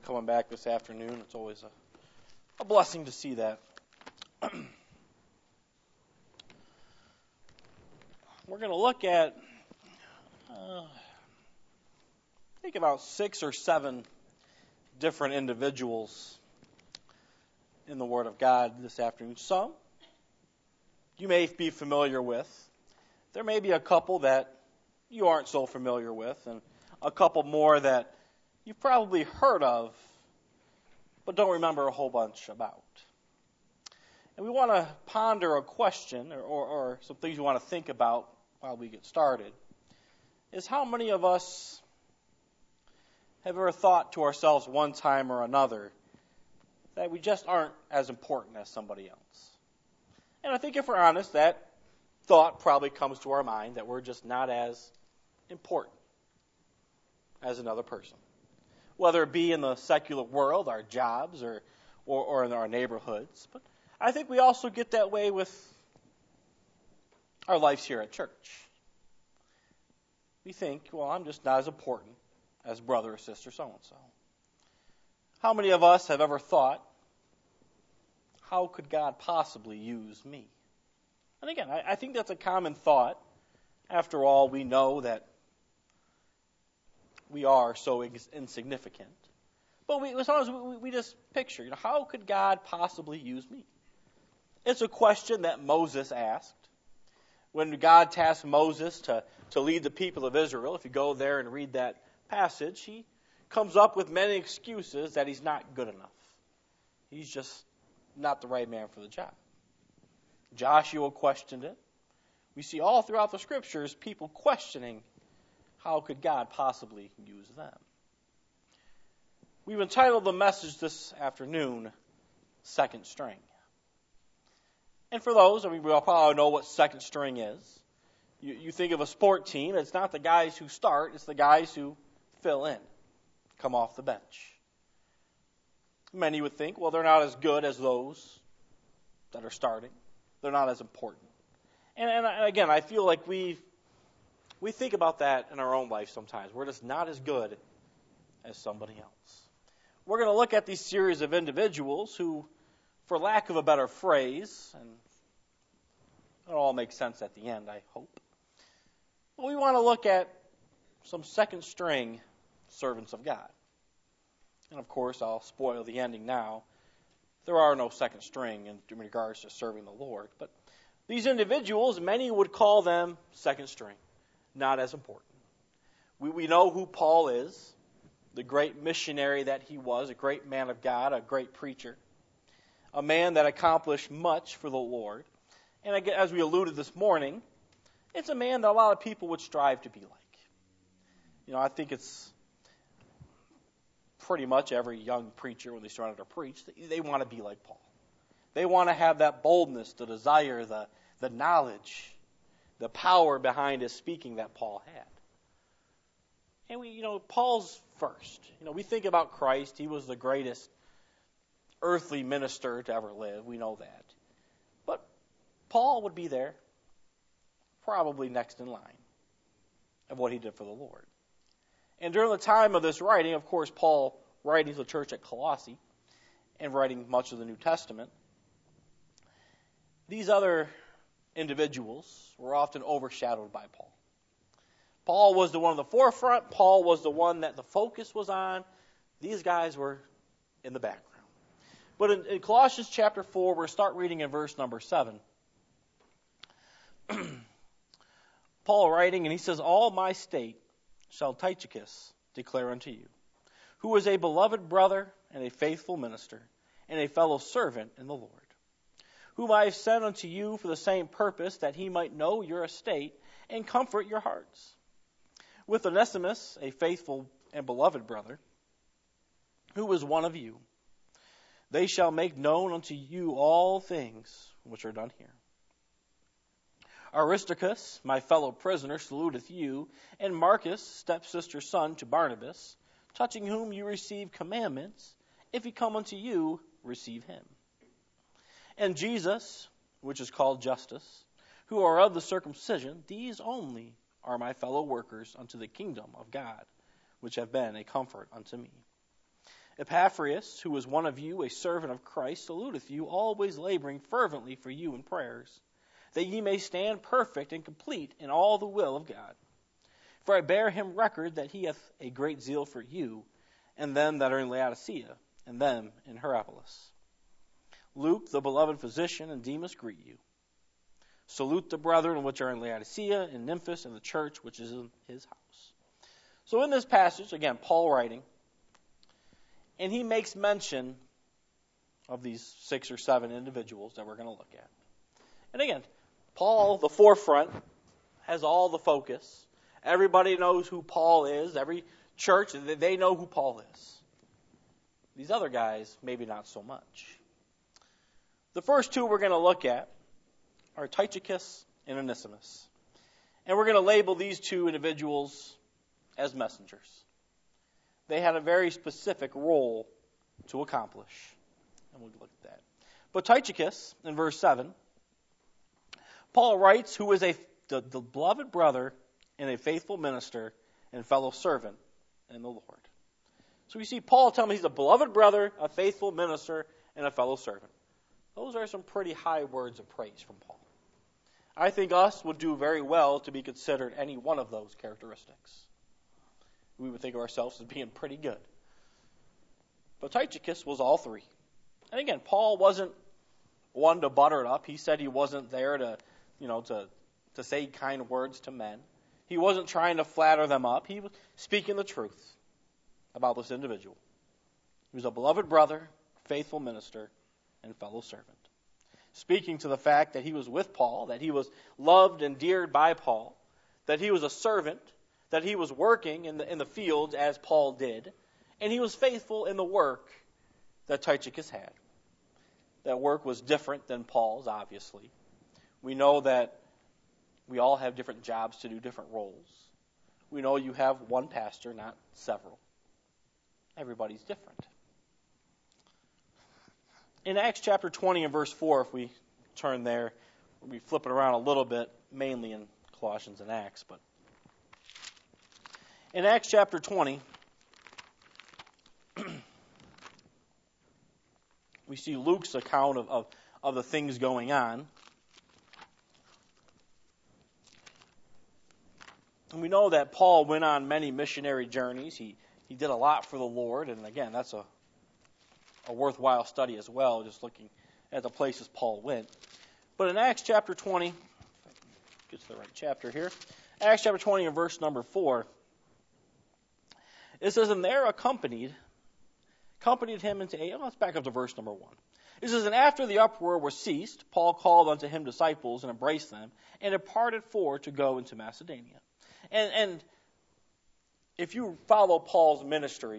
coming back this afternoon. It's always a blessing to see that. We're going to look at, I think about 6 or 7 different individuals in the Word of God this afternoon. Some you may be familiar with. There may be a couple that you aren't so familiar with, and a couple more that you've probably heard of, but don't remember a whole bunch about. And we want to ponder a question or some things we want to think about while we get started, is how many of us have ever thought to ourselves one time or another that we just aren't as important as somebody else? And I think if we're honest, that thought probably comes to our mind that we're just not as important as another person. Whether it be in the secular world, our jobs, or in our neighborhoods. But I think we also get that way with our lives here at church. We think, well, I'm just not as important as brother or sister so-and-so. How many of us have ever thought, how could God possibly use me? And again, I think that's a common thought. After all, we know that we are so insignificant. But sometimes we just picture, how could God possibly use me? It's a question that Moses asked. When God tasked Moses to lead the people of Israel, if you go there and read that passage, he comes up with many excuses that he's not good enough. He's just not the right man for the job. Joshua questioned it. We see all throughout the Scriptures people questioning how could God possibly use them. We've entitled the message this afternoon, Second String. And for those, we all probably know what second string is. You think of a sport team, it's not the guys who start, it's the guys who fill in, come off the bench. Many would think, well, they're not as good as those that are starting. They're not as important. And again, I feel like we think about that in our own life sometimes. We're just not as good as somebody else. We're going to look at these series of individuals who, for lack of a better phrase, and it all makes sense at the end, I hope, but we want to look at some second string servants of God. And of course, I'll spoil the ending now. There are no second string in regards to serving the Lord. But these individuals, many would call them second string, not as important. We know who Paul is, the great missionary that he was, a great man of God, a great preacher, a man that accomplished much for the Lord. And as we alluded this morning, it's a man that a lot of people would strive to be like. I think it's pretty much every young preacher, when they start out to preach, they want to be like Paul. They want to have that boldness, the desire, the knowledge, the power behind his speaking that Paul had. And Paul's first. We think about Christ. He was the greatest earthly minister to ever live. We know that. But Paul would be there, probably next in line, of what he did for the Lord. And during the time of this writing, of course, Paul writing to the church at Colossae and writing much of the New Testament, these other individuals were often overshadowed by Paul. Paul was the one in the forefront. Paul was the one that the focus was on. These guys were in the background. But in Colossians chapter 4, we'll start reading in verse number 7. Paul writing, and he says, "All my state shall Tychicus declare unto you, who is a beloved brother and a faithful minister, and a fellow servant in the Lord, whom I have sent unto you for the same purpose, that he might know your estate and comfort your hearts. With Onesimus, a faithful and beloved brother, who is one of you, they shall make known unto you all things which are done here. Aristarchus, my fellow prisoner, saluteth you, and Marcus, stepsister's son to Barnabas, touching whom you receive commandments. If he come unto you, receive him. And Jesus, which is called Justus, who are of the circumcision, these only are my fellow workers unto the kingdom of God, which have been a comfort unto me. Epaphras, who is one of you, a servant of Christ, saluteth you, always laboring fervently for you in prayers, that ye may stand perfect and complete in all the will of God. For I bear him record that he hath a great zeal for you, and them that are in Laodicea, and them in Hierapolis. Luke, the beloved physician, and Demas greet you. Salute the brethren which are in Laodicea, and Nymphas, and the church which is in his house. So in this passage, again, Paul writing, and he makes mention of these 6 or 7 individuals that we're going to look at. And again, Paul, the forefront, has all the focus. Everybody knows who Paul is. Every church, they know who Paul is. These other guys, maybe not so much. The first 2 we're going to look at are Tychicus and Onesimus. And we're going to label these 2 individuals as messengers. They had a very specific role to accomplish. And we'll look at that. But Tychicus, in verse 7, Paul writes, who is the beloved brother and a faithful minister and fellow servant in the Lord. So we see Paul tell me he's a beloved brother, a faithful minister, and a fellow servant. Those are some pretty high words of praise from Paul. I think us would do very well to be considered any one of those characteristics. We would think of ourselves as being pretty good. But Tychicus was all 3. And again, Paul wasn't one to butter it up. He said he wasn't there to say kind words to men. He wasn't trying to flatter them up. He was speaking the truth about this individual. He was a beloved brother, faithful minister, and fellow servant. Speaking to the fact that he was with Paul, that he was loved and endeared by Paul, that he was a servant, that he was working in the fields as Paul did, and he was faithful in the work that Tychicus had. That work was different than Paul's, obviously. We know that we all have different jobs to do different roles. We know you have one pastor, not several. Everybody's different. In Acts chapter 20 and verse 4, if we turn there, we flip it around a little bit, mainly in Colossians and Acts, but in Acts chapter 20, we see Luke's account of the things going on. And we know that Paul went on many missionary journeys. He did a lot for the Lord, and again, that's a worthwhile study as well, just looking at the places Paul went. But in Acts chapter 20, get to the right chapter here, Acts chapter 20 and verse number 4, it says, and there accompanied him into let's back up to verse number 1. It says, and after the uproar was ceased, Paul called unto him disciples and embraced them, and departed for to go into Macedonia. And if you follow Paul's ministry,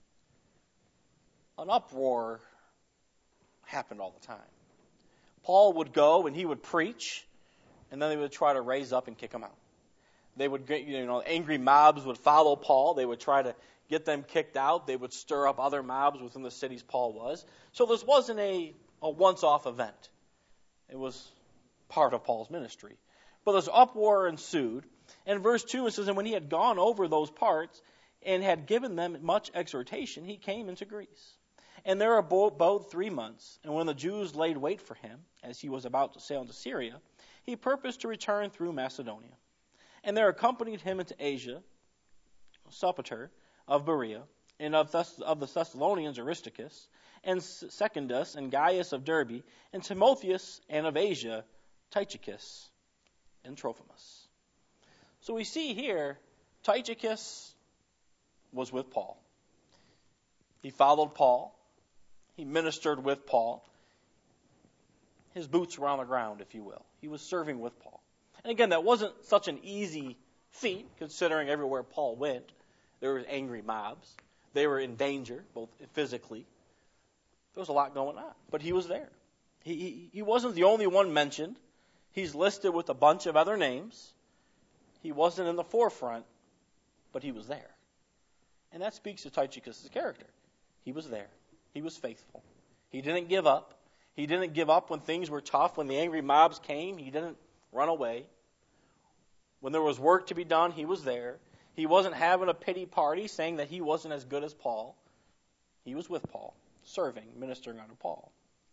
an uproar happened all the time. Paul would go and he would preach, and then they would try to raise up and kick him out. They would get, angry mobs would follow Paul. They would try to get them kicked out. They would stir up other mobs within the cities Paul was. So this wasn't a once-off event. It was part of Paul's ministry. But this uproar ensued. And verse 2, it says, and when he had gone over those parts and had given them much exhortation, he came into Greece. And there abode 3 months. And when the Jews laid wait for him, as he was about to sail into Syria, he purposed to return through Macedonia. And there accompanied him into Asia Sopater of Berea, and of the Thessalonians Aristarchus, and Secundus, and Gaius of Derbe, and Timotheus, and of Asia Tychicus, and Trophimus. So we see here, Tychicus was with Paul. He followed Paul. He ministered with Paul. His boots were on the ground, if you will. He was serving with Paul. And again, that wasn't such an easy feat, considering everywhere Paul went, there were angry mobs. They were in danger, both physically. There was a lot going on. But he was there. He wasn't the only one mentioned. He's listed with a bunch of other names. He wasn't in the forefront, but he was there. And that speaks to Tychicus' character. He was there. He was faithful. He didn't give up. He didn't give up when things were tough. When the angry mobs came, he didn't run away. When there was work to be done, he was there. He wasn't having a pity party saying that he wasn't as good as Paul. He was with Paul, serving, ministering under Paul.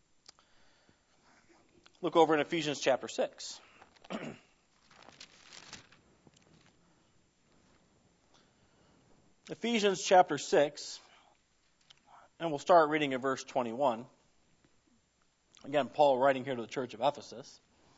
Look over in Ephesians chapter 6. Ephesians chapter 6, and we'll start reading in verse 21. Again, Paul writing here to the church of Ephesus.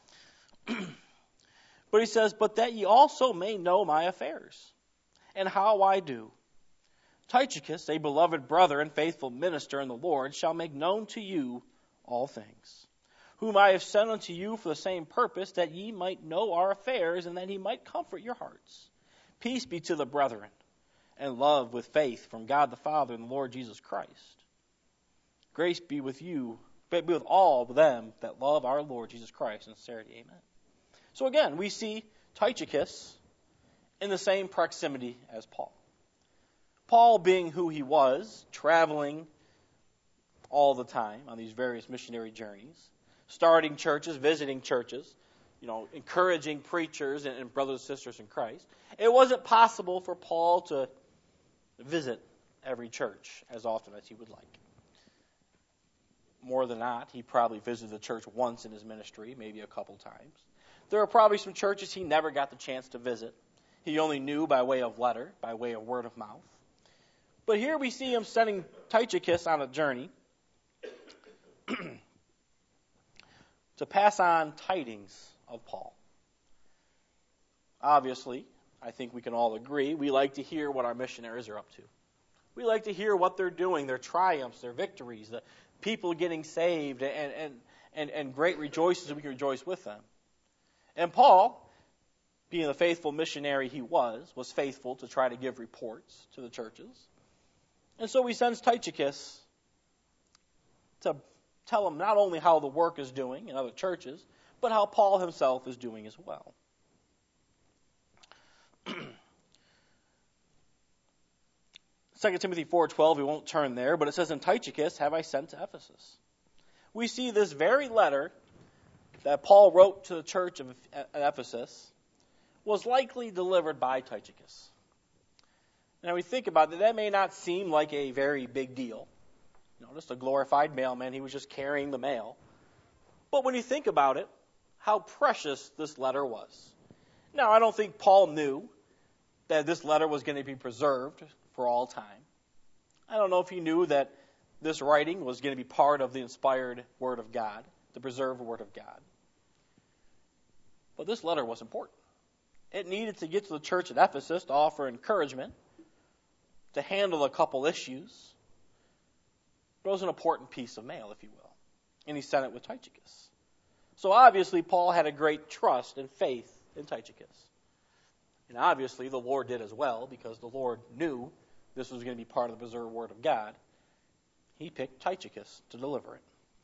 But he says, "But that ye also may know my affairs, and how I do. Tychicus, a beloved brother and faithful minister in the Lord, shall make known to you all things, whom I have sent unto you for the same purpose, that ye might know our affairs, and that he might comfort your hearts. Peace be to the brethren, and love with faith from God the Father and the Lord Jesus Christ. Grace be with you, be with all of them that love our Lord Jesus Christ in sincerity." Amen. So again, we see Tychicus in the same proximity as Paul. Paul, being who he was, traveling all the time on these various missionary journeys, starting churches, visiting churches, encouraging preachers and brothers and sisters in Christ. It wasn't possible for Paul to visit every church as often as he would like. More than not, he probably visited the church once in his ministry, maybe a couple times. There are probably some churches he never got the chance to visit. He only knew by way of letter, by way of word of mouth. But here we see him sending Tychicus on a journey to pass on tidings of Paul. Obviously, I think we can all agree, we like to hear what our missionaries are up to. We like to hear what they're doing, their triumphs, their victories, the people getting saved, and great rejoices, and we can rejoice with them. And Paul, being the faithful missionary he was faithful to try to give reports to the churches. And so he sends Tychicus to tell him not only how the work is doing in other churches, but how Paul himself is doing as well. 2 Timothy 4:12, we won't turn there, but it says, "And Tychicus have I sent to Ephesus." We see this very letter that Paul wrote to the church of Ephesus was likely delivered by Tychicus. Now we think about it, that may not seem like a very big deal. Just a glorified mailman, he was just carrying the mail. But when you think about it, how precious this letter was. Now, I don't think Paul knew that this letter was going to be preserved for all time. I don't know if he knew that this writing was going to be part of the inspired Word of God, the preserved Word of God. But this letter was important. It needed to get to the church at Ephesus to offer encouragement, to handle a couple issues. But it was an important piece of mail, if you will. And he sent it with Tychicus. So obviously Paul had a great trust and faith in Tychicus. And obviously the Lord did as well, because the Lord knew this was going to be part of the preserved Word of God. He picked Tychicus to deliver it.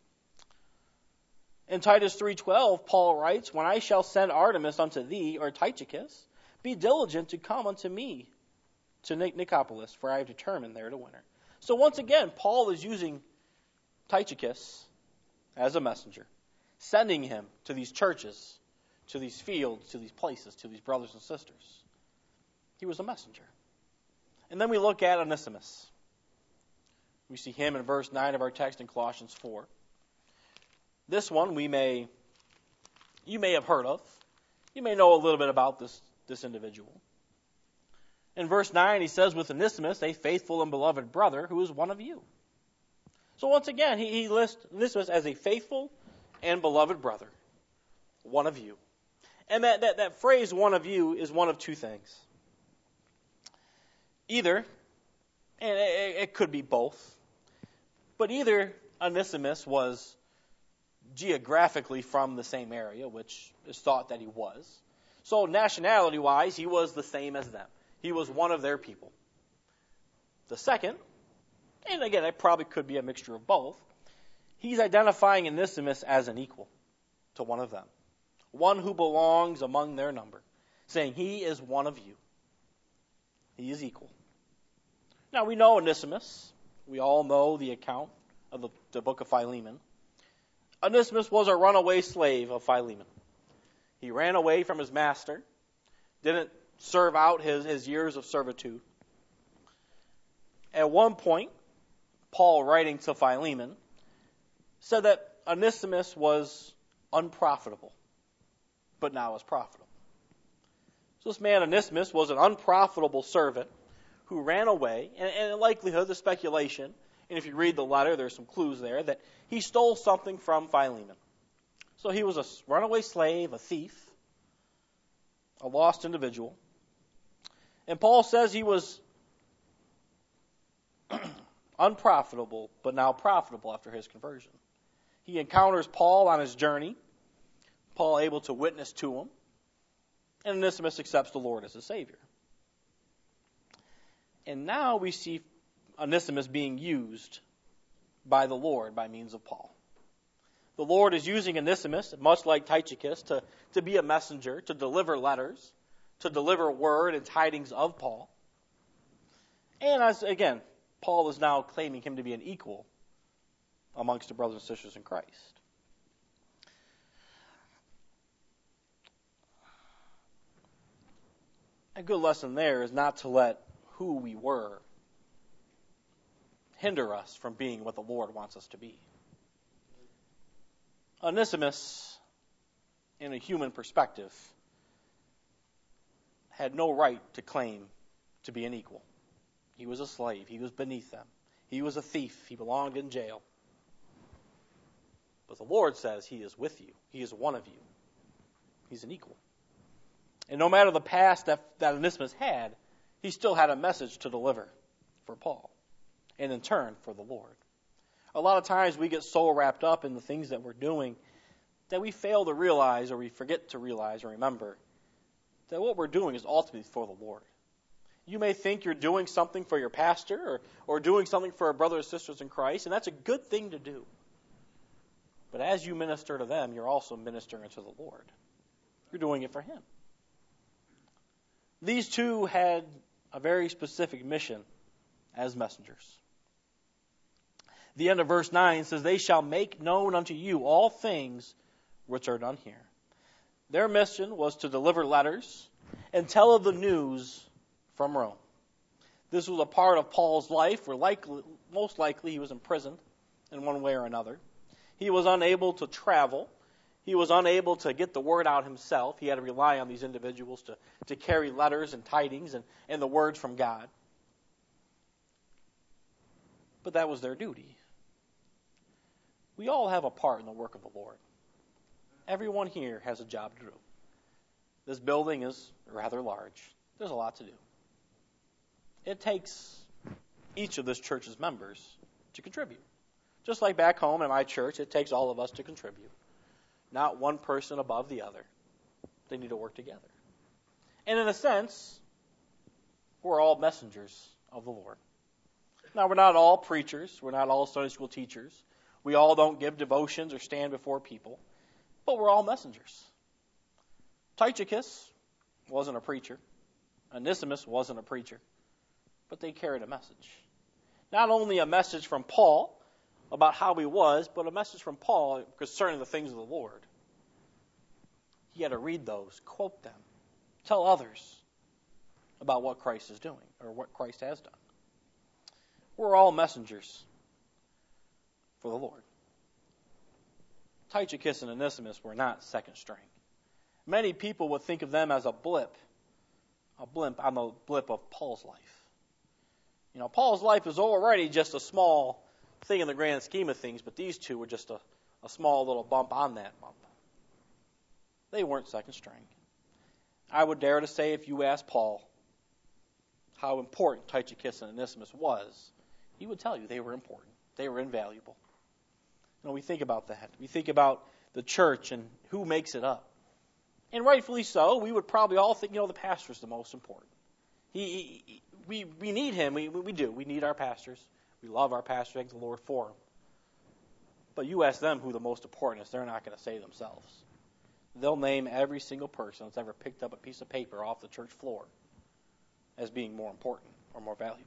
In Titus 3:12, Paul writes, "When I shall send Artemas unto thee, or Tychicus, be diligent to come unto me to Nicopolis, for I have determined there to winter." So once again, Paul is using Tychicus as a messenger, sending him to these churches, to these fields, to these places, to these brothers and sisters. He was a messenger. And then we look at Onesimus. We see him in verse 9 of our text in Colossians 4. This one you may have heard of. You may know a little bit about this individual. In verse 9, he says, "With Onesimus, a faithful and beloved brother, who is one of you." So once again, he lists Onesimus as a faithful and beloved brother, one of you. And that phrase, one of you, is one of two things. Either, and it could be both, but either Onesimus was geographically from the same area, which is thought that he was. So nationality-wise, he was the same as them. He was one of their people. The second, and again, it probably could be a mixture of both, he's identifying Onesimus as an equal to one of them, one who belongs among their number, saying he is one of you. He is equal. Now, we know Onesimus. We all know the account of the book of Philemon. Onesimus was a runaway slave of Philemon. He ran away from his master, didn't serve out his years of servitude. At one point, Paul, writing to Philemon, said that Onesimus was unprofitable, but now is profitable. So this man Onesimus was an unprofitable servant who ran away, and in likelihood, the speculation, and if you read the letter, there's some clues there, that he stole something from Philemon. So he was a runaway slave, a thief, a lost individual. And Paul says he was unprofitable, but now profitable after his conversion. He encounters Paul on his journey, Paul able to witness to him, and Onesimus accepts the Lord as his Savior. And now we see Onesimus being used by the Lord by means of Paul. The Lord is using Onesimus, much like Tychicus, to be a messenger, to deliver letters, to deliver word and tidings of Paul. And again, Paul is now claiming him to be an equal amongst the brothers and sisters in Christ. A good lesson there is not to let who we were hinder us from being what the Lord wants us to be. Onesimus, in a human perspective, had no right to claim to be an equal. He was a slave. He was beneath them. He was a thief. He belonged in jail. But the Lord says he is with you. He is one of you. He's an equal. And no matter the past that Onesimus had, he still had a message to deliver for Paul, and in turn for the Lord. A lot of times we get so wrapped up in the things that we're doing that we fail to realize, or we forget to realize or remember, that what we're doing is ultimately for the Lord. You may think you're doing something for your pastor or doing something for our brothers and sisters in Christ, and that's a good thing to do. But as you minister to them, you're also ministering to the Lord. You're doing it for Him. These two had a very specific mission as messengers. The end of verse 9 says, "They shall make known unto you all things which are done here." Their mission was to deliver letters and tell of the news from Rome. This was a part of Paul's life where most likely he was imprisoned in one way or another. He was unable to travel. He was unable to get the word out himself. He had to rely on these individuals to carry letters and tidings and the words from God. But that was their duty. We all have a part in the work of the Lord. Everyone here has a job to do. This building is rather large. There's a lot to do. It takes each of this church's members to contribute. Just like back home in my church, it takes all of us to contribute. Not one person above the other. They need to work together. And in a sense, we're all messengers of the Lord. Now, we're not all preachers. We're not all Sunday school teachers. We all don't give devotions or stand before people. But we're all messengers. Tychicus wasn't a preacher. Onesimus wasn't a preacher. But they carried a message. Not only a message from Paul about how he was, but a message from Paul concerning the things of the Lord. He had to read those, quote them, tell others about what Christ is doing or what Christ has done. We're all messengers for the Lord. Tychicus and Onesimus were not second string. Many people would think of them as a blimp on the blip of Paul's life. You know, Paul's life is already just a small thing in the grand scheme of things, but these two were just a small little bump on that bump. They weren't second string. I would dare to say if you asked Paul how important Tychicus and Onesimus was, he would tell you they were important. They were invaluable. You know, we think about that. We think about the church and who makes it up. And rightfully so, we would probably all think, the pastor's the most important. We need him. We do. We need our pastors. We love our pastors. Thank the Lord for them. But you ask them who the most important is, they're not going to say themselves. They'll name every single person that's ever picked up a piece of paper off the church floor as being more important or more valuable.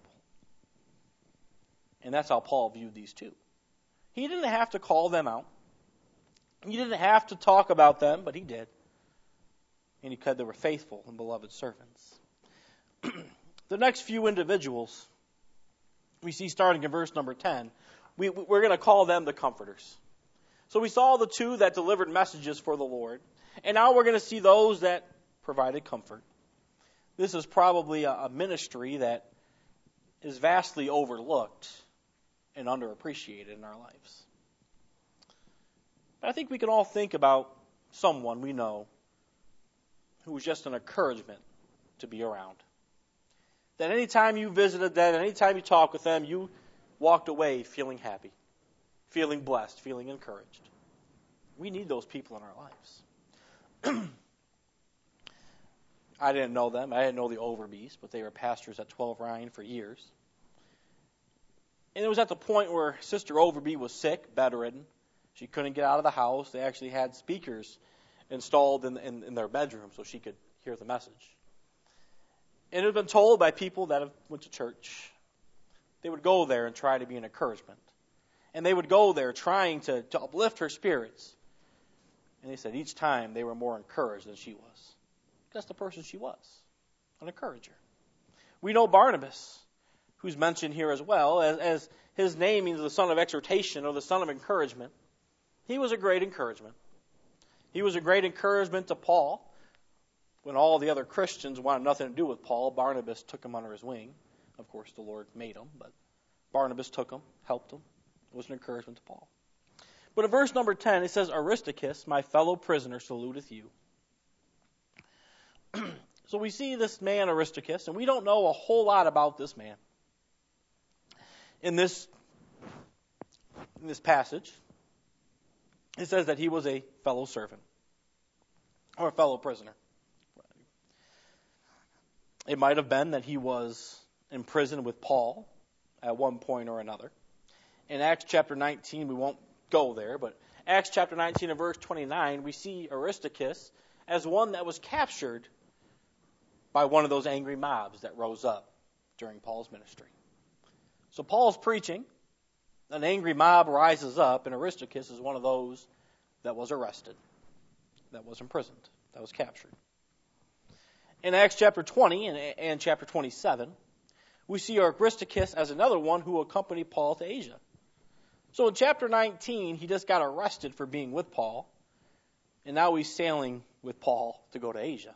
And that's how Paul viewed these two. He didn't have to call them out. He didn't have to talk about them, but he did. And he said they were faithful and beloved servants. The next few individuals we see starting in verse number 10, we're going to call them the comforters. So we saw the two that delivered messages for the Lord, and now we're going to see those that provided comfort. This is probably a ministry that is vastly overlooked and underappreciated in our lives. But I think we can all think about someone we know who was just an encouragement to be around. That anytime you visited them, anytime you talked with them, you walked away feeling happy, feeling blessed, feeling encouraged. We need those people in our lives. I didn't know them. I didn't know the Overbys, but they were pastors at 12 Ryan for years. And it was at the point where Sister Overby was sick, bedridden. She couldn't get out of the house. They actually had speakers installed in their bedroom so she could hear the message. And it had been told by people that went to church. They would go there and try to be an encouragement. And they would go there trying to uplift her spirits. And they said each time they were more encouraged than she was. That's the person she was, an encourager. We know Barnabas, who's mentioned here as well, as his name means the son of exhortation or the son of encouragement. He was a great encouragement. He was a great encouragement to Paul. When all the other Christians wanted nothing to do with Paul, Barnabas took him under his wing. Of course, the Lord made him, but Barnabas took him, helped him. It was an encouragement to Paul. But in verse number 10, it says, Aristarchus, my fellow prisoner, saluteth you. So we see this man Aristarchus, and we don't know a whole lot about this man. In this passage, it says that he was a fellow servant, or a fellow prisoner. It might have been that he was in prison with Paul at one point or another. In Acts chapter 19, we won't go there, but Acts chapter 19 and verse 29, we see Aristarchus as one that was captured by one of those angry mobs that rose up during Paul's ministry. So Paul's preaching, an angry mob rises up, and Aristarchus is one of those that was arrested, that was imprisoned, that was captured. In Acts chapter 20 and chapter 27, we see Aristarchus as another one who accompanied Paul to Asia. So in chapter 19, he just got arrested for being with Paul, and now he's sailing with Paul to go to Asia.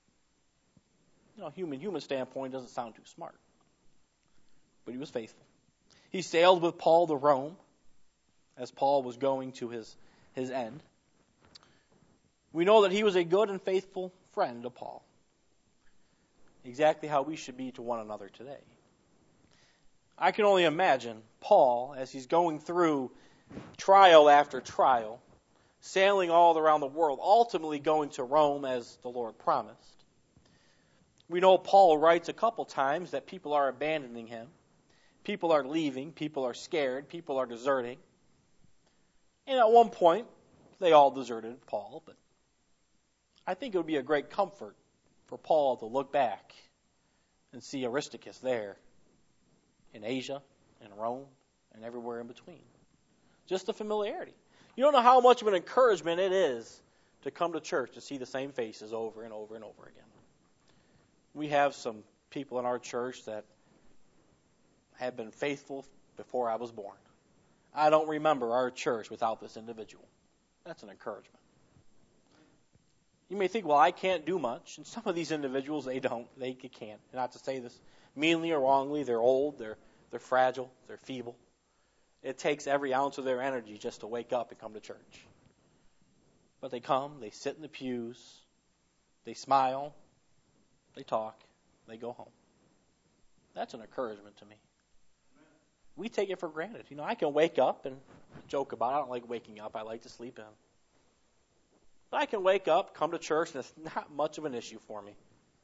Human standpoint doesn't sound too smart. But he was faithful. He sailed with Paul to Rome as Paul was going to his end. We know that he was a good and faithful friend of Paul. Exactly how we should be to one another today. I can only imagine Paul, as he's going through trial after trial, sailing all around the world, ultimately going to Rome as the Lord promised. We know Paul writes a couple times that people are abandoning him. People are leaving. People are scared. People are deserting. And at one point, they all deserted Paul. But I think it would be a great comfort for Paul to look back and see Aristarchus there in Asia, in Rome, and everywhere in between. Just the familiarity. You don't know how much of an encouragement it is to come to church to see the same faces over and over and over again. We have some people in our church that have been faithful before I was born. I don't remember our church without this individual. That's an encouragement. You may think, well, I can't do much. And some of these individuals, they don't. They can't. Not to say this meanly or wrongly. They're old. They're fragile. They're feeble. It takes every ounce of their energy just to wake up and come to church. But they come. They sit in the pews. They smile. They talk. They go home. That's an encouragement to me. We take it for granted. I can wake up and joke about it. I don't like waking up. I like to sleep in. But I can wake up, come to church, and it's not much of an issue for me.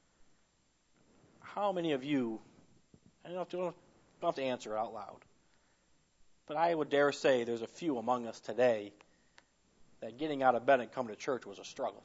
How many of you, I don't have to answer out loud, but I would dare say there's a few among us today that getting out of bed and coming to church was a struggle.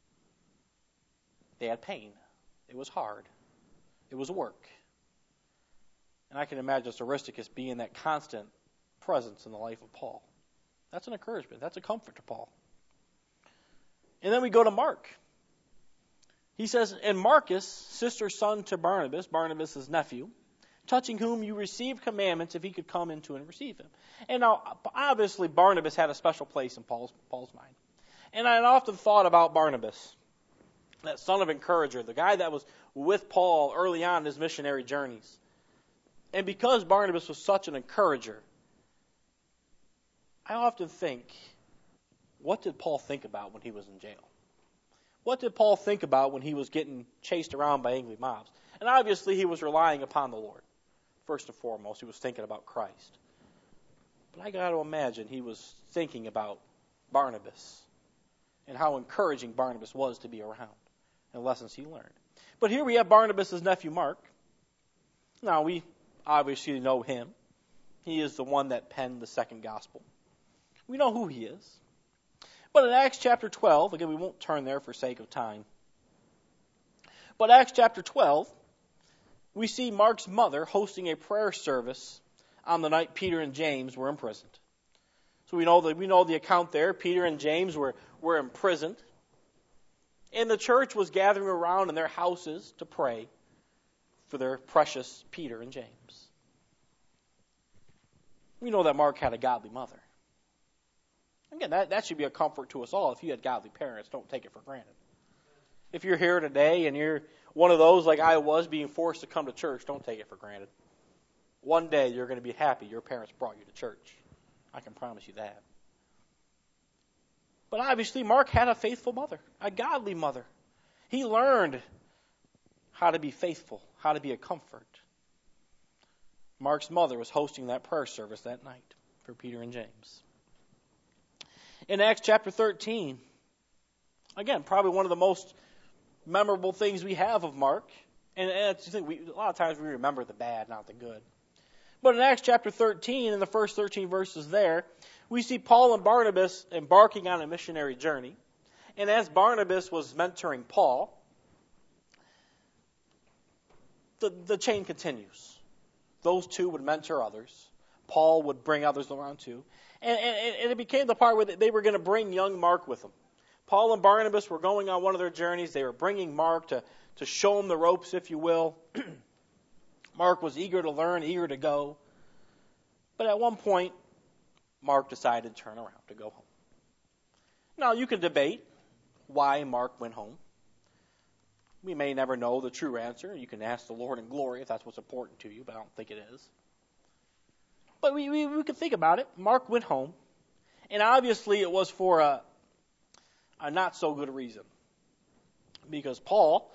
They had pain. It was hard. It was work. And I can imagine Aristarchus being that constant presence in the life of Paul. That's an encouragement. That's a comfort to Paul. And then we go to Mark. He says, and Marcus, sister's son to Barnabas, Barnabas' nephew, touching whom you received commandments, if he could come into and receive him. And now, obviously, Barnabas had a special place in Paul's mind. And I had often thought about Barnabas, that son of encourager, the guy that was with Paul early on in his missionary journeys. And because Barnabas was such an encourager, I often think, what did Paul think about when he was in jail? What did Paul think about when he was getting chased around by angry mobs? And obviously he was relying upon the Lord. First and foremost, he was thinking about Christ. But I got to imagine he was thinking about Barnabas and how encouraging Barnabas was to be around and lessons he learned. But here we have Barnabas' nephew Mark. Now we obviously know him. He is the one that penned the second gospel. We know who he is. But in Acts chapter 12, again, we won't turn there for sake of time. But Acts chapter 12, we see Mark's mother hosting a prayer service on the night Peter and James were imprisoned. So we know the account there. Peter and James were imprisoned. And the church was gathering around in their houses to pray for their precious Peter and James. We know that Mark had a godly mother. Again, that should be a comfort to us all. If you had godly parents, don't take it for granted. If you're here today and you're one of those like I was being forced to come to church, don't take it for granted. One day you're going to be happy your parents brought you to church. I can promise you that. But obviously Mark had a faithful mother, a godly mother. He learned how to be faithful, how to be a comfort. Mark's mother was hosting that prayer service that night for Peter and James. In Acts chapter 13, again, probably one of the most memorable things we have of Mark. And a lot of times we remember the bad, not the good. But in Acts chapter 13, in the first 13 verses there, we see Paul and Barnabas embarking on a missionary journey. And as Barnabas was mentoring Paul, the chain continues. Those two would mentor others. Paul would bring others around too. And it became the part where they were going to bring young Mark with them. Paul and Barnabas were going on one of their journeys. They were bringing Mark to show him the ropes, if you will. Mark was eager to learn, eager to go. But at one point, Mark decided to turn around, to go home. Now, you can debate why Mark went home. We may never know the true answer. You can ask the Lord in glory if that's what's important to you, but I don't think it is. But we can think about it. Mark went home, and obviously it was for a not so good reason. Because Paul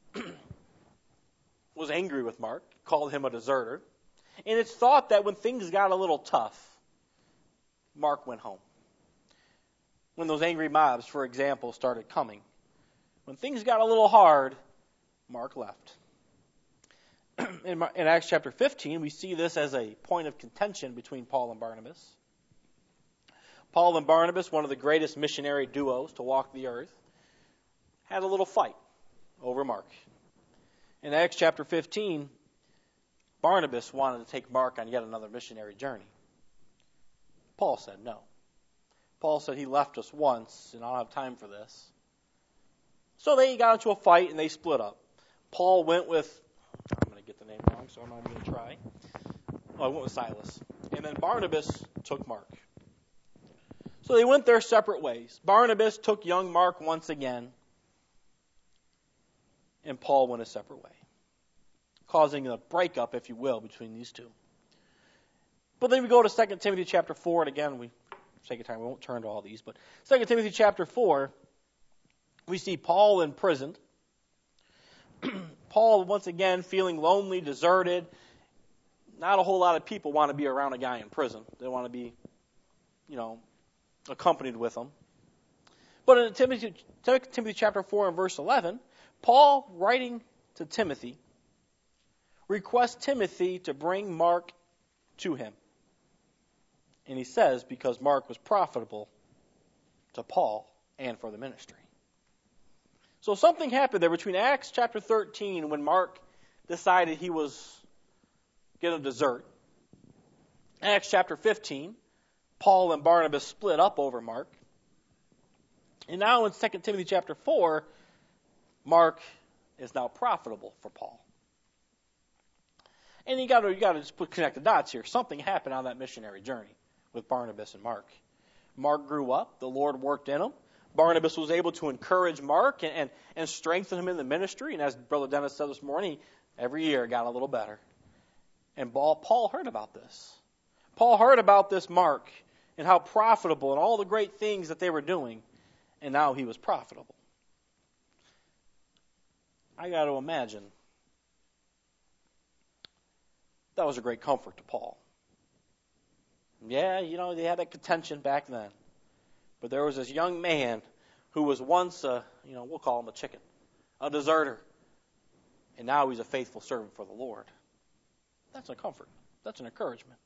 was angry with Mark, called him a deserter, and it's thought that when things got a little tough, Mark went home. When those angry mobs, for example, started coming, when things got a little hard, Mark left. In Acts chapter 15, we see this as a point of contention between Paul and Barnabas. Paul and Barnabas, one of the greatest missionary duos to walk the earth, had a little fight over Mark. In Acts chapter 15, Barnabas wanted to take Mark on yet another missionary journey. Paul said no. Paul said, he left us once, and I don't have time for this. So they got into a fight, and they split up. Paul went with, I'm going to get the name wrong, so I'm not going to try. I went with Silas. And then Barnabas took Mark. So they went their separate ways. Barnabas took young Mark once again, and Paul went a separate way, causing a breakup, if you will, between these two. But then we go to 2 Timothy chapter 4, and again, for sake of time, we won't turn to all these, but 2 Timothy chapter 4, we see Paul imprisoned. Paul, once again, feeling lonely, deserted. Not a whole lot of people want to be around a guy in prison. They want to be, accompanied with him. But in Timothy chapter 4 and verse 11, Paul, writing to Timothy, requests Timothy to bring Mark to him. And he says, because Mark was profitable to Paul and for the ministry. So something happened there between Acts chapter 13, when Mark decided he was going to desert. Acts chapter 15, Paul and Barnabas split up over Mark. And now in 2 Timothy chapter 4, Mark is now profitable for Paul. And you got to just connect the dots here. Something happened on that missionary journey with Barnabas and Mark. Mark grew up. The Lord worked in him. Barnabas was able to encourage Mark and strengthen him in the ministry. And as Brother Dennis said this morning, every year it got a little better. And Paul heard about this. Paul heard about this Mark and how profitable and all the great things that they were doing. And now he was profitable. I got to imagine that was a great comfort to Paul. Yeah, they had that contention back then. But there was this young man who was once we'll call him a chicken, a deserter. And now he's a faithful servant for the Lord. That's a comfort. That's an encouragement.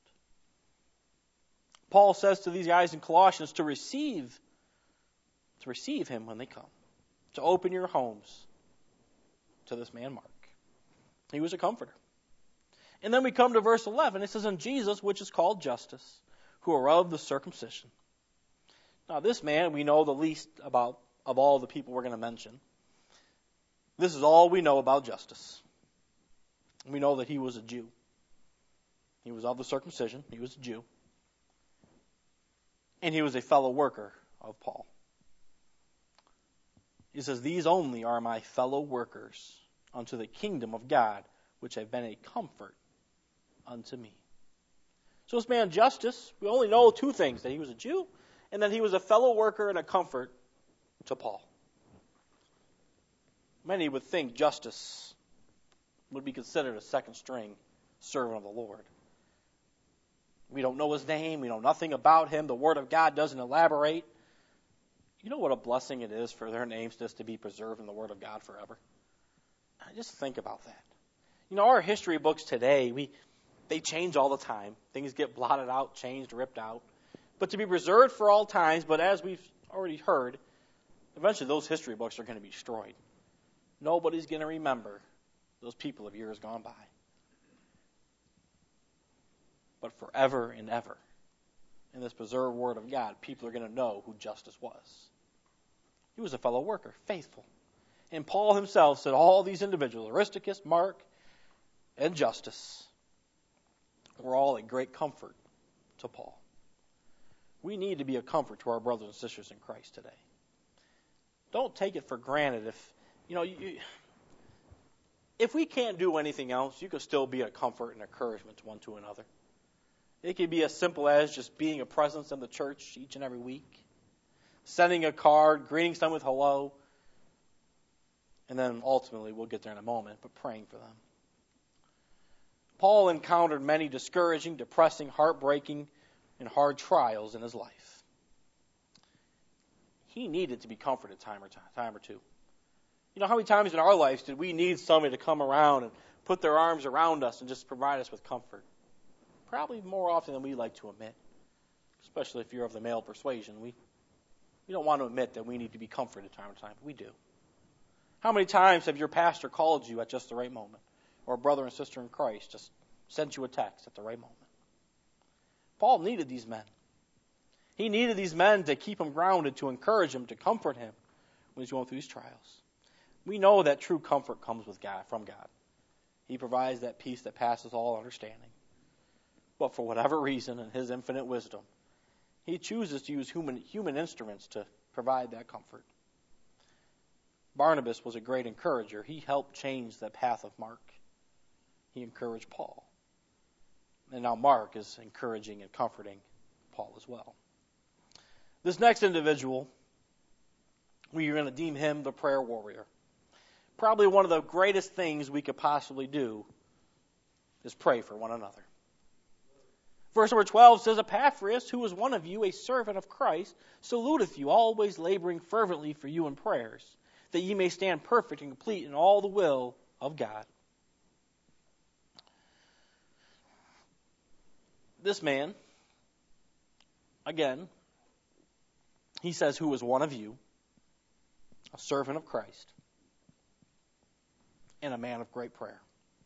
Paul says to these guys in Colossians to receive him when they come. To open your homes to this man Mark. He was a comforter. And then we come to verse 11. It says, "And Jesus, which is called Justus, who are of the circumcision." Now this man we know the least about of all the people we're going to mention. This is all we know about Justus. We know that he was a Jew. He was of the circumcision. He was a Jew. And he was a fellow worker of Paul. He says, "These only are my fellow workers unto the kingdom of God, which have been a comfort unto me." So this man Justus, we only know two things, that he was a Jew and that he was a fellow worker and a comfort to Paul. Many would think Justus would be considered a second string servant of the Lord. We don't know his name. We know nothing about him. The Word of God doesn't elaborate. You know what a blessing it is for their names just to be preserved in the Word of God forever? Just think about that. Our history books today, they change all the time. Things get blotted out, changed, ripped out. But to be preserved for all times, but as we've already heard, eventually those history books are going to be destroyed. Nobody's going to remember those people of years gone by. But forever and ever, in this preserved Word of God, people are going to know who Justus was. He was a fellow worker, faithful. And Paul himself said all these individuals, Aristarchus, Mark, and Justus, were all a great comfort to Paul. We need to be a comfort to our brothers and sisters in Christ today. Don't take it for granted if we can't do anything else, you can still be a comfort and encouragement one to another. It could be as simple as just being a presence in the church each and every week, sending a card, greeting someone with hello, and then ultimately, we'll get there in a moment, but praying for them. Paul encountered many discouraging, depressing, heartbreaking, and hard trials in his life. He needed to be comforted time or two. How many times in our lives did we need somebody to come around and put their arms around us and just provide us with comfort? Probably more often than we like to admit, especially if you're of the male persuasion. We don't want to admit that we need to be comforted time to time, but we do. How many times have your pastor called you at just the right moment? Or a brother and sister in Christ just sent you a text at the right moment? Paul needed these men. He needed these men to keep him grounded, to encourage him, to comfort him when he's going through these trials. We know that true comfort comes from God. He provides that peace that passes all understanding. But for whatever reason, in his infinite wisdom, he chooses to use human instruments to provide that comfort. Barnabas was a great encourager. He helped change the path of Mark. He encouraged Paul. And now Mark is encouraging and comforting Paul as well. This next individual, we're going to deem him the prayer warrior. Probably one of the greatest things we could possibly do is pray for one another. Verse number 12 says, "Epaphras, who is one of you, a servant of Christ, saluteth you, always laboring fervently for you in prayers, that ye may stand perfect and complete in all the will of God." This man, again, he says, who is one of you, a servant of Christ, and a man of great prayer.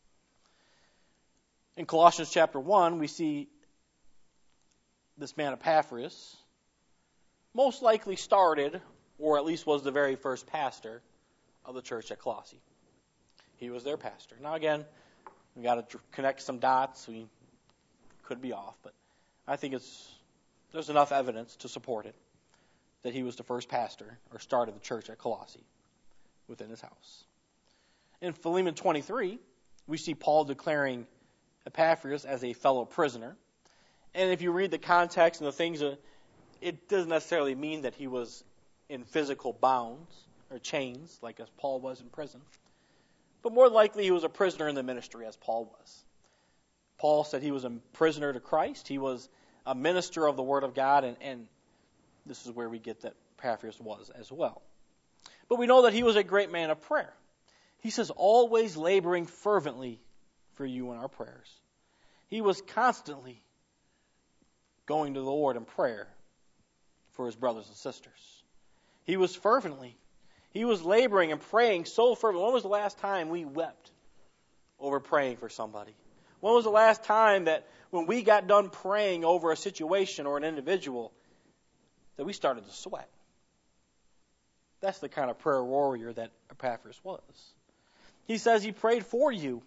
In Colossians chapter 1, we see this man Epaphras most likely started, or at least was the very first pastor of the church at Colossae. He was their pastor. Now again, We got to connect some dots. We could be off, but I think there's enough evidence to support it that he was the first pastor or started the church at Colossae within his house. In Philemon 23, we see Paul declaring Epaphras as a fellow prisoner. And if you read the context and the things, it doesn't necessarily mean that he was in physical bounds or chains like as Paul was in prison. But more likely he was a prisoner in the ministry as Paul was. Paul said he was a prisoner to Christ. He was a minister of the Word of God, and this is where we get that Epaphras was as well. But we know that he was a great man of prayer. He says, always laboring fervently for you in our prayers. He was constantly going to the Lord in prayer for his brothers and sisters. He was fervently. He was laboring and praying so fervently. When was the last time we wept over praying for somebody? When was the last time that when we got done praying over a situation or an individual that we started to sweat? That's the kind of prayer warrior that Epaphras was. He says he prayed for you.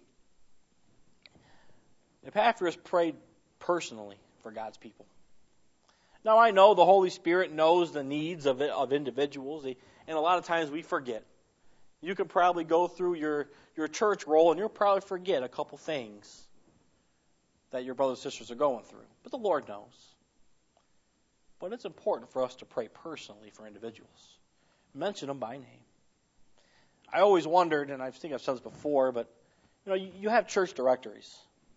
Epaphras prayed personally for God's people. Now I know the Holy Spirit knows the needs of individuals, and a lot of times we forget. You could probably go through your church roll and you'll probably forget a couple things that your brothers and sisters are going through. But the Lord knows. But it's important for us to pray personally for individuals. Mention them by name. I always wondered, and I think I've said this before, but you have church directories.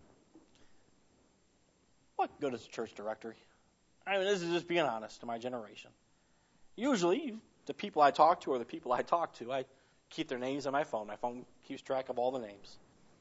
What good is a church directory? I mean, this is just being honest to my generation. Usually, the people I talk to are the people I talk to. I keep their names on my phone. My phone keeps track of all the names.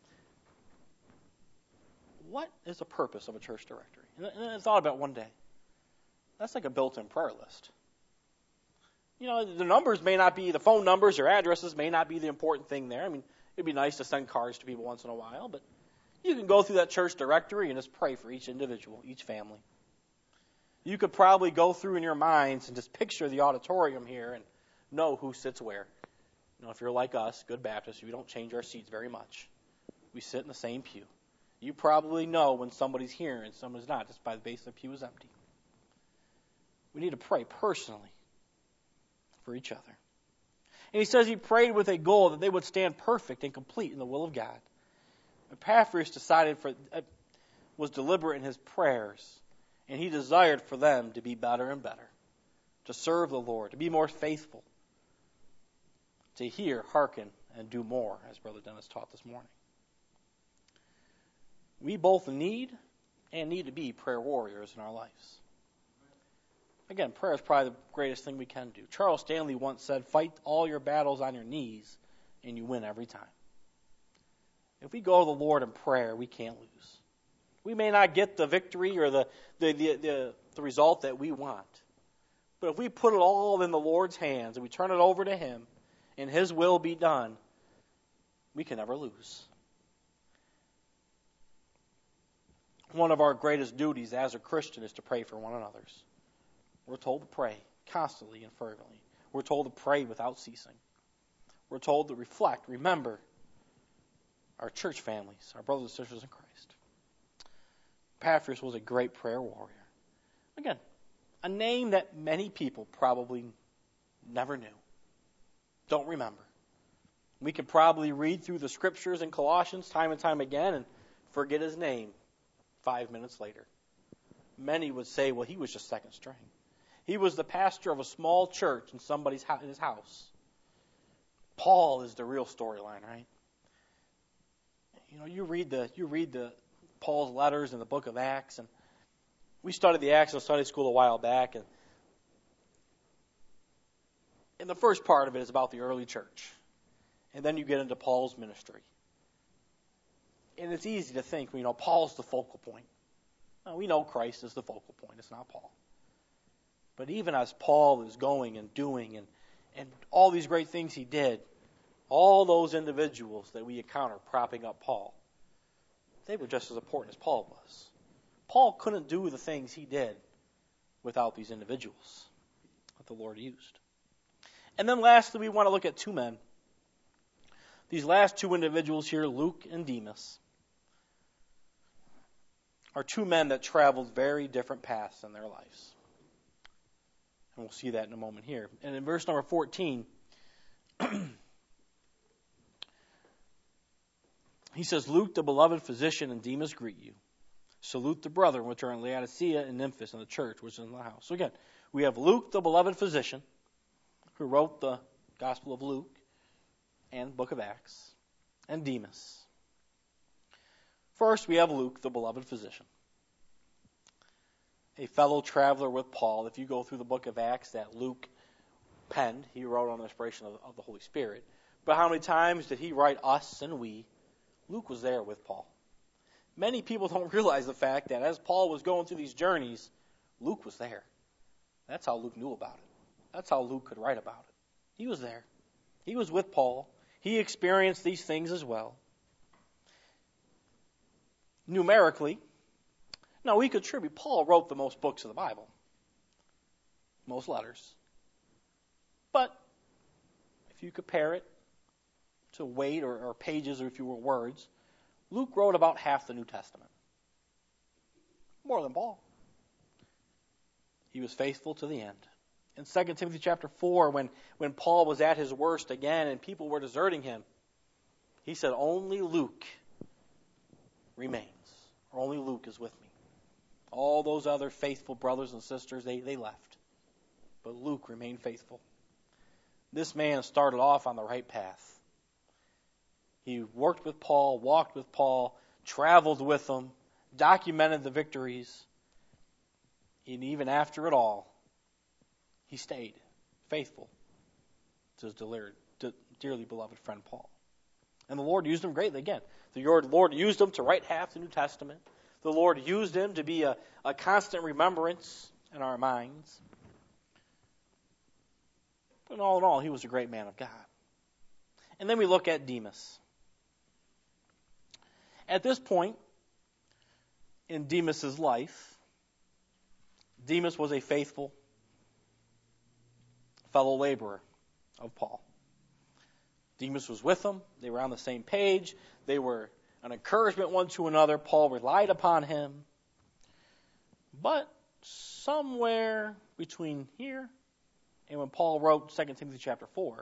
What is the purpose of a church directory? And I thought about it one day. That's like a built-in prayer list. The numbers may not be, the phone numbers or addresses may not be the important thing there. I mean, it'd be nice to send cards to people once in a while, but you can go through that church directory and just pray for each individual, each family. You could probably go through in your minds and just picture the auditorium here and know who sits where. If you're like us, good Baptists, we don't change our seats very much. We sit in the same pew. You probably know when somebody's here and someone's not, just by the base of the pew is empty. We need to pray personally for each other. And he says he prayed with a goal that they would stand perfect and complete in the will of God. Epaphras was deliberate in his prayers, and he desired for them to be better and better, to serve the Lord, to be more faithful, to hear, hearken, and do more, as Brother Dennis taught this morning. We both need to be prayer warriors in our lives. Again, prayer is probably the greatest thing we can do. Charles Stanley once said, fight all your battles on your knees, and you win every time. If we go to the Lord in prayer, we can't lose. We may not get the victory or the result that we want. But if we put it all in the Lord's hands and we turn it over to Him and His will be done, we can never lose. One of our greatest duties as a Christian is to pray for one another. We're told to pray constantly and fervently. We're told to pray without ceasing. We're told to reflect, remember our church families, our brothers and sisters in Christ. Epaphras was a great prayer warrior. Again, a name that many people probably never knew, don't remember. We could probably read through the scriptures in Colossians time and time again and forget his name 5 minutes later. Many would say, well, he was just second string. He was the pastor of a small church in his house. Paul is the real storyline, right? You read the Paul's letters in the book of Acts, and we studied the Acts in Sunday school a while back, and the first part of it is about the early church, and then you get into Paul's ministry. And it's easy to think, Paul's the focal point. No, we know Christ is the focal point. It's not Paul. But even as Paul is going and doing and all these great things he did, all those individuals that we encounter propping up Paul, they were just as important as Paul was. Paul couldn't do the things he did without these individuals that the Lord used. And then lastly, we want to look at two men. These last two individuals here, Luke and Demas. are two men that traveled very different paths in their lives. And we'll see that in a moment here. And in verse number 14, he says, Luke, the beloved physician, and Demas greet you. Salute the brethren which are in Laodicea and Nymphas and the church which is in the house. So again, we have Luke, the beloved physician, who wrote the Gospel of Luke and Book of Acts, and Demas. First, we have Luke, the beloved physician, a fellow traveler with Paul. If you go through the book of Acts that Luke penned, he wrote on the inspiration of the Holy Spirit. But how many times did he write us and we? Luke was there with Paul. Many people don't realize the fact that as Paul was going through these journeys, Luke was there. That's how Luke knew about it. That's how Luke could write about it. He was there. He was with Paul. He experienced these things as well. Numerically, now we could attribute Paul wrote the most books of the Bible, most letters. But if you compare it to weight or pages, or if you will, words, Luke wrote about half the New Testament. More than Paul. He was faithful to the end. In 2 Timothy chapter 4, when Paul was at his worst again and people were deserting him, he said, only Luke remains. Or only Luke is with me. All those other faithful brothers and sisters, they left. But Luke remained faithful. This man started off on the right path. He worked with Paul, walked with Paul, traveled with him, documented the victories. And even after it all, he stayed faithful to his dearly beloved friend Paul. And the Lord used him greatly. Again, the Lord used him to write half the New Testament. The Lord used him to be a constant remembrance in our minds. But all in all, he was a great man of God. And then we look at Demas. At this point in Demas' life, Demas was a faithful fellow laborer of Paul. Demas was with him. They were on the same page. They were an encouragement one to another. Paul relied upon him. But somewhere between here and when Paul wrote 2 Timothy chapter 4,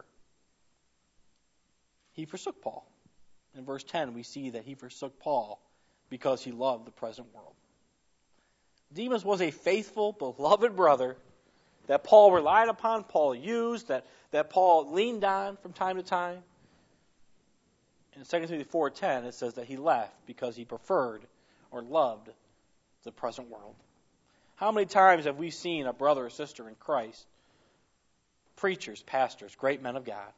he forsook Paul. In verse 10, we see that he forsook Paul because he loved the present world. Demas was a faithful, beloved brother that Paul relied upon, Paul used, that Paul leaned on from time to time. In 2 Timothy 4:10, it says that he left because he preferred or loved the present world. How many times have we seen a brother or sister in Christ, preachers, pastors, great men of God,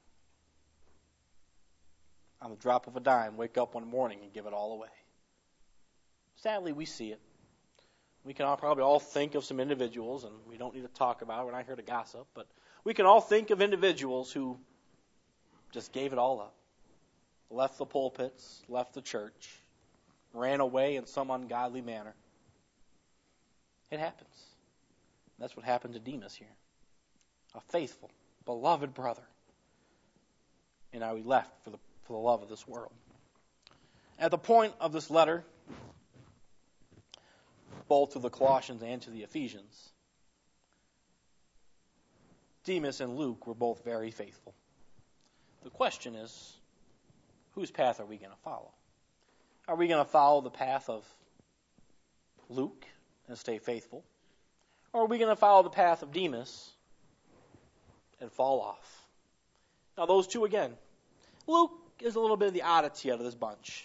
on the drop of a dime, wake up one morning and give it all away? Sadly, we see it. We can probably all think of some individuals, and we don't need to talk about it. We're not here to gossip, but we can all think of individuals who just gave it all up, left the pulpits, left the church, ran away in some ungodly manner. It happens. That's what happened to Demas here. A faithful, beloved brother. And now he left for the love of this world. At the point of this letter, both to the Colossians and to the Ephesians, Demas and Luke were both very faithful. The question is, whose path are we going to follow? Are we going to follow the path of Luke and stay faithful? Or are we going to follow the path of Demas and fall off? Now those two again. Luke is a little bit of the oddity out of this bunch.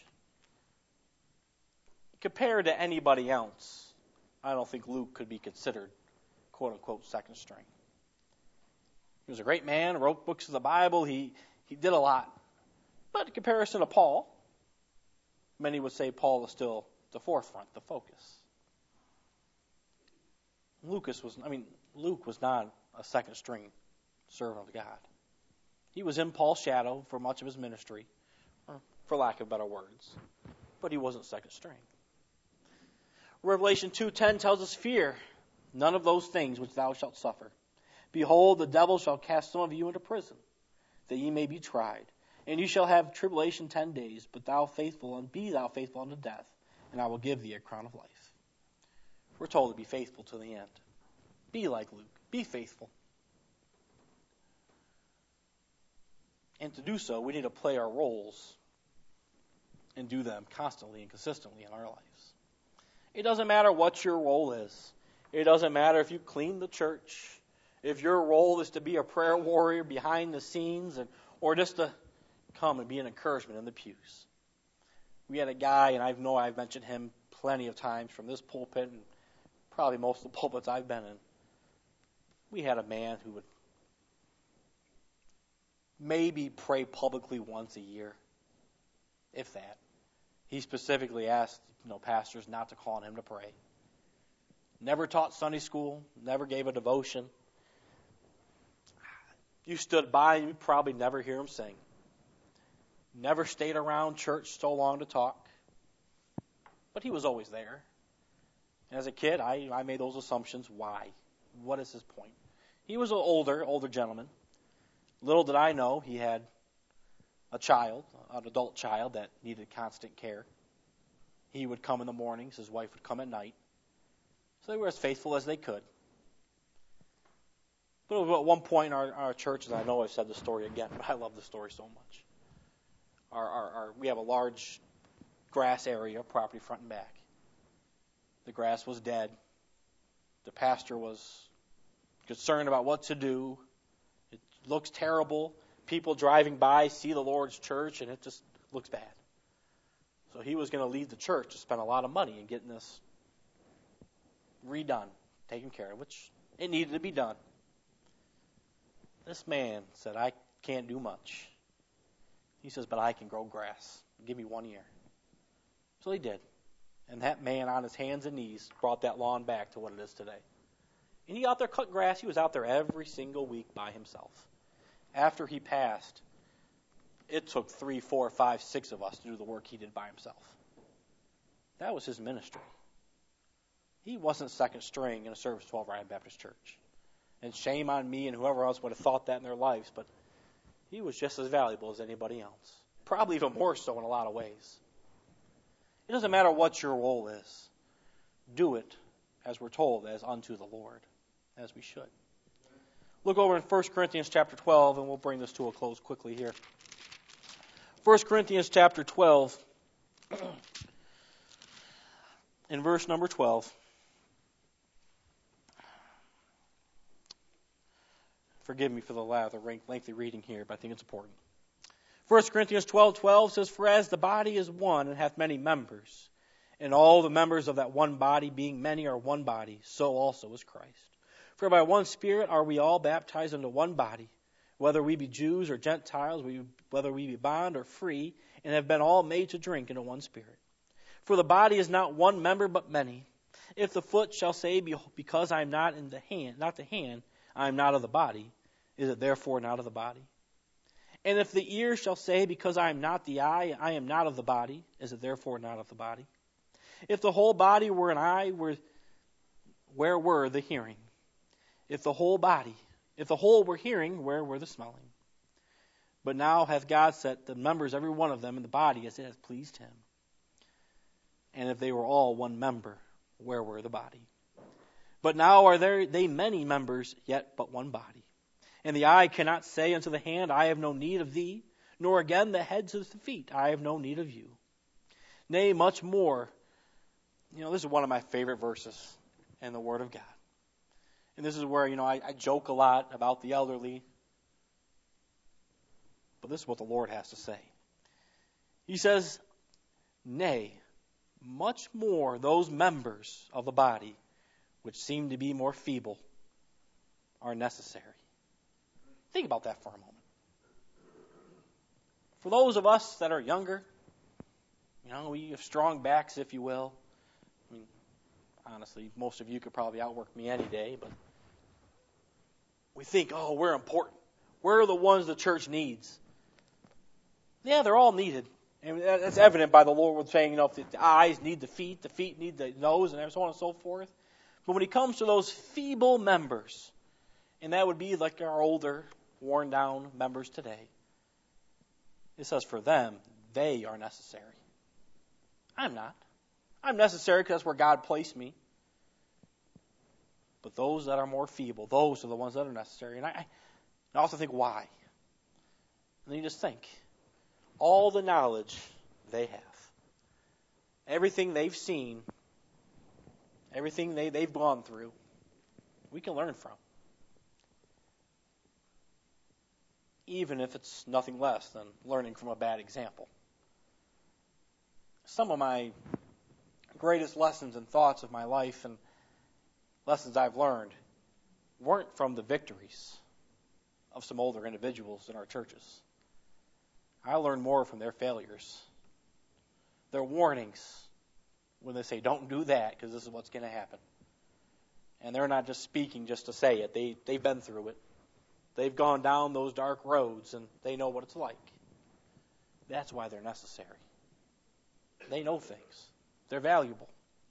Compared to anybody else, I don't think Luke could be considered, quote-unquote, second string. He was a great man, wrote books of the Bible, he did a lot. But in comparison to Paul, many would say Paul is still the forefront, the focus. Luke was not a second string servant of God. He was in Paul's shadow for much of his ministry, for lack of better words. But he wasn't second string. Revelation 2:10 tells us, fear none of those things which thou shalt suffer. Behold, the devil shall cast some of you into prison, that ye may be tried. And you shall have tribulation 10 days, but be thou faithful unto death, and I will give thee a crown of life. We're told to be faithful to the end. Be like Luke. Be faithful. And to do so, we need to play our roles and do them constantly and consistently in our lives. It doesn't matter what your role is. It doesn't matter if you clean the church, if your role is to be a prayer warrior behind the scenes, or just to come and be an encouragement in the pews. We had a guy, and I've mentioned him plenty of times from this pulpit and probably most of the pulpits I've been in. We had a man who would maybe pray publicly once a year, if that. He specifically asked, pastors not to call on him to pray. Never taught Sunday school, never gave a devotion. You stood by and you'd probably never hear him sing. Never stayed around church so long to talk. But he was always there. And as a kid, I made those assumptions. Why? What is his point? He was an older gentleman. Little did I know he had a child, an adult child that needed constant care. He would come in the mornings, his wife would come at night. So they were as faithful as they could. But at one point in our church, and I know I've said the story again, but I love the story so much. We have a large grass area, property front and back. The grass was dead. The pastor was concerned about what to do. It looks terrible. People driving by see the Lord's church, and it just looks bad. So he was going to leave the church to spend a lot of money in getting this redone, taken care of, which it needed to be done. This man said, I can't do much. He says, but I can grow grass. Give me 1 year. So he did. And that man on his hands and knees brought that lawn back to what it is today. And he out there cut grass. He was out there every single week by himself. After he passed, it took 3, 4, 5, 6 of us to do the work he did by himself. That was his ministry. He wasn't second string in a Service 12 Ryan Baptist Church. And shame on me and whoever else would have thought that in their lives, but he was just as valuable as anybody else. Probably even more so in a lot of ways. It doesn't matter what your role is. Do it, as we're told, as unto the Lord, as we should. Look over in 1 Corinthians chapter 12, and we'll bring this to a close quickly here. 1 Corinthians chapter 12, in verse number 12. Forgive me for the lengthy reading here, but I think it's important. 1 Corinthians 12:12 says, For as the body is one and hath many members, and all the members of that one body, being many, are one body, so also is Christ. For by one Spirit are we all baptized into one body, whether we be Jews or Gentiles, whether we be bond or free, and have been all made to drink into one Spirit. For the body is not one member, but many. If the foot shall say, Because I am not the hand, I am not of the body, is it therefore not of the body? And if the ear shall say, Because I am not the eye, I am not of the body, is it therefore not of the body? If the whole body were an eye, where were the hearing? If the whole were hearing, where were the smelling? But now hath God set the members, every one of them, in the body as it hath pleased him. And if they were all one member, where were the body? But now are they many members, yet but one body. And the eye cannot say unto the hand, I have no need of thee, nor again the head to the feet, I have no need of you. Nay, much more. This is one of my favorite verses in the Word of God. And this is where, I joke a lot about the elderly. But this is what the Lord has to say. He says, Nay, much more those members of the body which seem to be more feeble are necessary. Think about that for a moment. For those of us that are younger, we have strong backs, if you will. Honestly, most of you could probably outwork me any day, but we think, we're important. We're the ones the church needs. Yeah, they're all needed. And that's evident by the Lord saying, if the eyes need the feet need the nose, and so on and so forth. But when it comes to those feeble members, and that would be like our older, worn down members today, it says for them, they are necessary. I'm not. I'm necessary because that's where God placed me. But those that are more feeble, those are the ones that are necessary. And I also think, why? And then you just think, all the knowledge they have, everything they've seen, everything they've gone through, we can learn from. Even if it's nothing less than learning from a bad example. Some of my greatest lessons and thoughts of my life and lessons I've learned weren't from the victories of some older individuals in our churches. I learned more from their failures, their warnings when they say, don't do that because this is what's going to happen. And they're not just speaking just to say it. They've been through it. They've gone down those dark roads and they know what it's like. That's why they're necessary. They know things. They're valuable.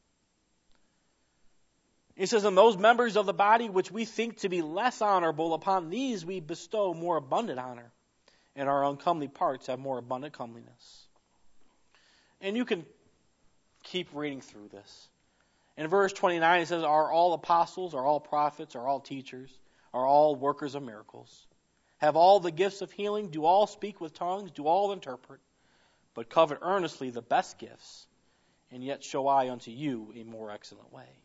He says, and those members of the body which we think to be less honorable, upon these we bestow more abundant honor, and our uncomely parts have more abundant comeliness. And you can keep reading through this. In verse 29 it says, are all apostles, are all prophets, are all teachers, are all workers of miracles? Have all the gifts of healing? Do all speak with tongues? Do all interpret? But covet earnestly the best gifts, and yet show I unto you a more excellent way.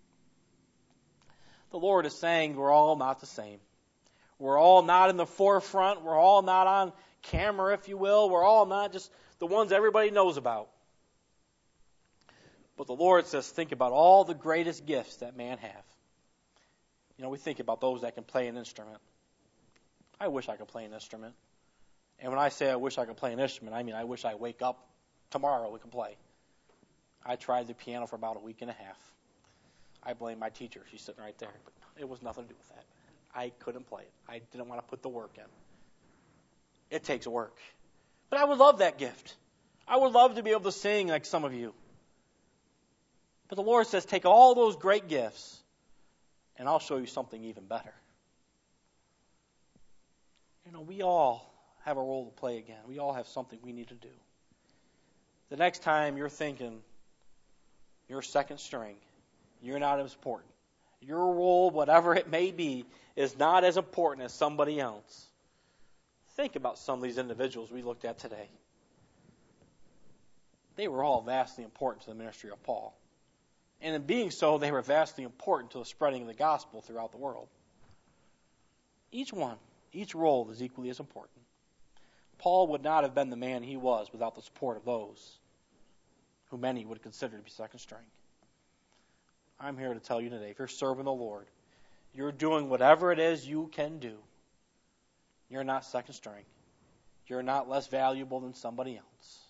The Lord is saying we're all not the same. We're all not in the forefront. We're all not on camera, if you will. We're all not just the ones everybody knows about. But the Lord says, think about all the greatest gifts that man have. You know, we think about those that can play an instrument. I wish I could play an instrument. And when I say I wish I could play an instrument, I mean I wish I wake up tomorrow and could play. I tried the piano for about a week and a half. I blame my teacher. She's sitting right there. But it was nothing to do with that. I couldn't play it. I didn't want to put the work in. It takes work. But I would love that gift. I would love to be able to sing like some of you. But the Lord says, take all those great gifts, and I'll show you something even better. You know, we all have a role to play again. We all have something we need to do. The next time you're thinking you're second string, you're not as important. Your role, whatever it may be, is not as important as somebody else. Think about some of these individuals we looked at today. They were all vastly important to the ministry of Paul. And in being so, they were vastly important to the spreading of the gospel throughout the world. Each one, each role is equally as important. Paul would not have been the man he was without the support of those who many would consider to be second string. I'm here to tell you today, if you're serving the Lord, you're doing whatever it is you can do. You're not second string. You're not less valuable than somebody else.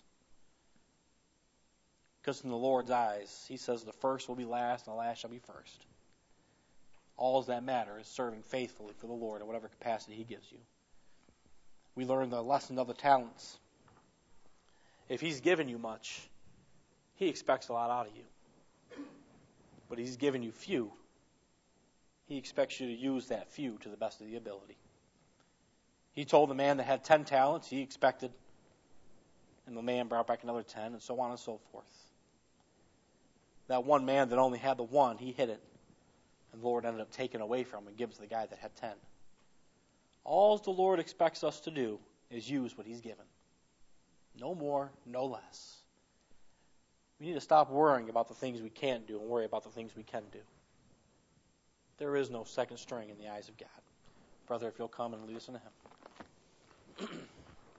Because in the Lord's eyes, he says the first will be last and the last shall be first. All that matters is serving faithfully for the Lord in whatever capacity he gives you. We learn the lesson of the talents. If he's given you much, he expects a lot out of you. But he's given you few. He expects you to use that few to the best of the ability. He told the man that had 10 talents, he expected, and the man brought back another 10, and so on and so forth. That one man that only had the one, he hid it. And the Lord ended up taking away from him and gives to the guy that had 10. All the Lord expects us to do is use what he's given. No more, no less. We need to stop worrying about the things we can't do and worry about the things we can do. There is no second string in the eyes of God. Brother, if you'll come and lead us in a hymn.